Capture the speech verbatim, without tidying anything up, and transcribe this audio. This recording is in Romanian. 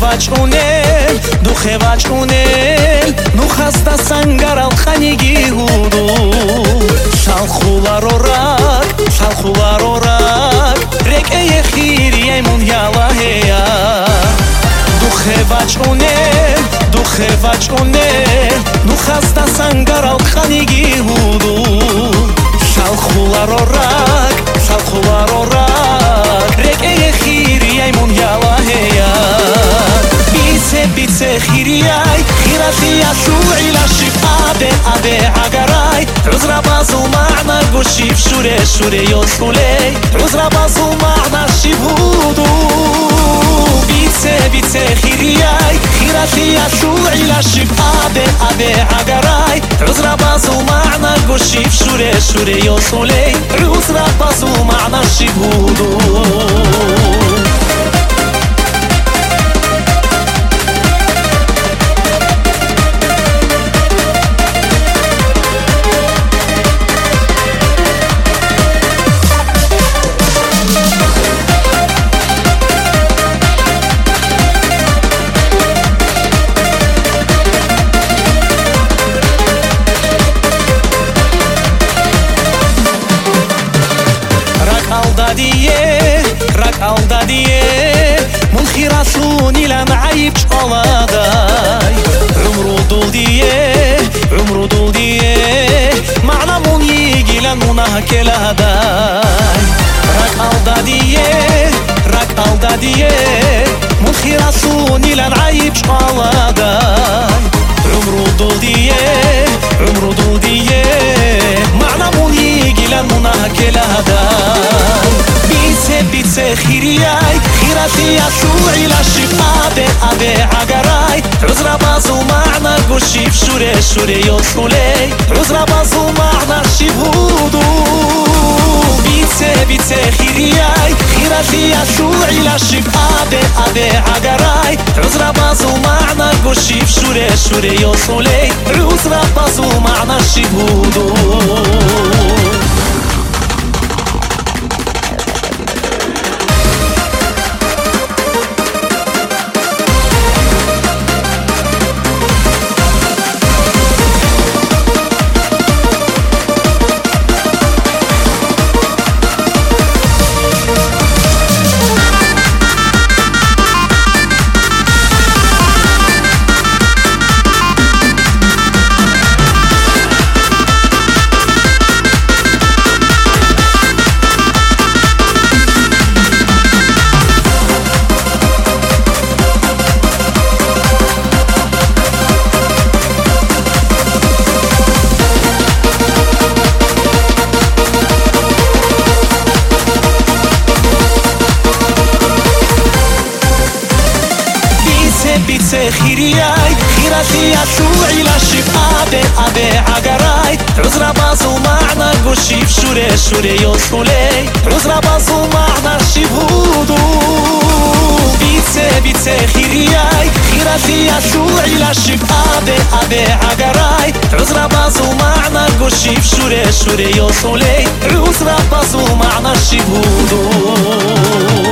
вачунел духе вачунел ну хаста сангарал ханиги худу шалхуларорак шалхуларорак рекeye khiriyay mun yalaheya духе вачунел духе вачунел ну хаста сангарал ханиги худу шалхуларорак шалхуларорак рекeye khiriyay mun yalaheya bice bice khiriyay khirati yashu'i la shifa be abe agaray uzra bazu ma'na gushif shure shure yoshuley uzra bazu ma'na shibhudu bice bice khiriyay khirati yashu'i la shifa be abe agaray uzra bazu ma'na gushif shure shure yoshuley uzra bazu ma'na shibhudu aldadiye rak aldadiye mun khirasuni la ma'ayib shaladay umru dul diye umru dul diye ma'na mun yigilan munahkeladay rak aldadiye rak aldadiye mun khirasuni la ma'ayib shaladay umru dul diye umru dul diye ma'na mun yigilan munahkeladay bice khiriyay khirati yashu'i la shifa be abe agaray uzra bazu ma'na gushif shure shure yoshuley uzra bazu ma'na shibhudu bice bice khiriyay khirati yashu'i la shifa be abe agaray uzra bazu ma'na gushif shure shure yoshuley uzra bazu ma'na shibhudu bice khiriyay khirati yashu'i la shifa be abe agaray uzra bazu ma'na gushif shure shure yoshuley uzra bazu ma'na shibhudu bice bice khiriyay khirati yashu'i la shifa be abe agaray uzra bazu ma'na gushif shure shure yoshuley uzra bazu ma'na shibhudu